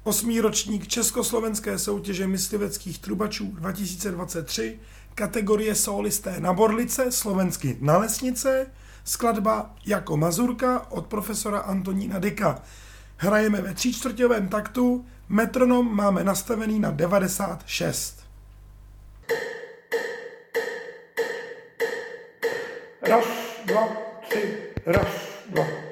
8. ročník Československé soutěže mysliveckých trubačů 2023, kategorie sólisté na borlice, slovensky na lesnice, skladba Jako mazurka od profesora Antonína Dyka. Hrajeme ve 3/4 taktu, metronom máme nastavený na 96. Raz, dva, tři, raz, dva.